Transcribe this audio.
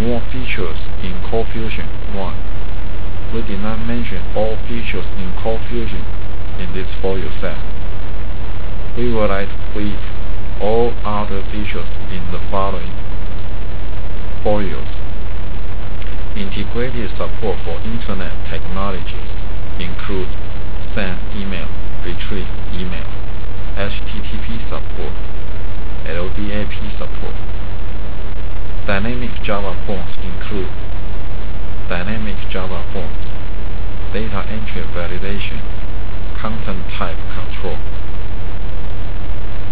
More features in CoreFusion 1. We did not mention all features in CoreFusion in this folio set. We would like to put all other features in the following folios. Integrated support for Internet technologies include send email, retrieve email, HTTP support, LDAP support. Dynamic Java forms include dynamic Java forms, data entry validation, content type control.